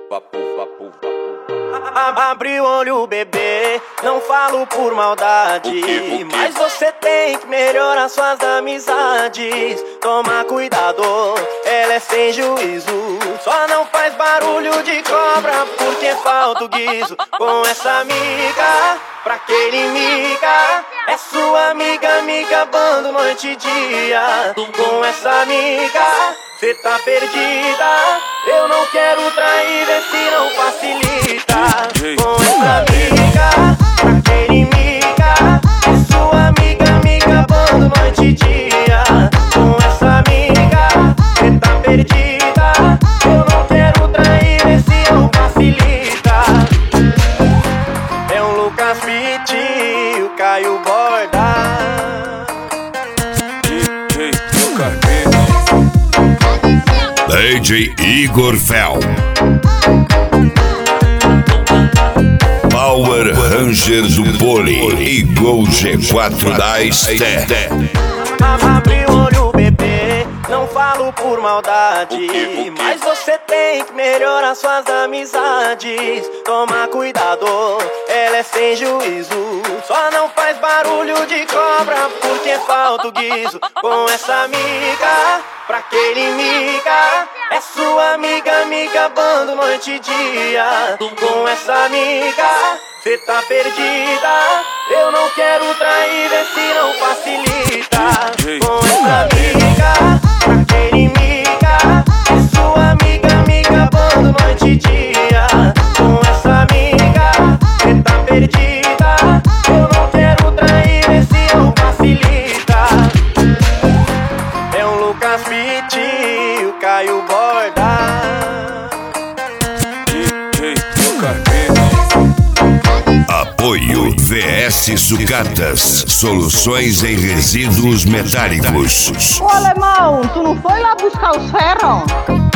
Abre o olho, bebê, não falo por maldade, mas você tem que melhorar suas amizades. Toma cuidado, ela é sem juízo, só não faz barulho de cobra porque falta o guiso. Com essa amiga, pra que inimiga? É sua amiga, amiga, bando noite e dia. Com essa amiga, cê tá perdida. Eu não quero trair, vê se não facilita. Com essa amiga, pra que inimiga? É sua amiga, amiga, bando noite e dia. Com essa amiga, cê tá perdida. Eu não quero trair, vê se não facilita. É um Lucas Fit, o Caio Borda. DJ Igor Fel, Power Ranger do Poli e Gol G4 da Esté. Abre o olho, bebê, não falo por maldade, mas você tem que melhorar suas amizades. Toma cuidado, ela é sem juízo, só não faz barulho de cobra porque falta o guiso. Com essa amiga, pra que inimiga? É sua amiga, amiga, bando noite e dia. Com essa amiga, cê tá perdida. Eu não quero trair, vê se não facilita. Com essa amiga, pra que inimiga? É sua amiga, amiga, bando noite e dia. Com essa amiga, cê tá perdida. Eu não quero trair, vê se não facilita. É um Lucas Fit, o Caio Borda. Apoio VS Sucatas, soluções em resíduos metálicos. Ô alemão, tu não foi lá buscar os ferros?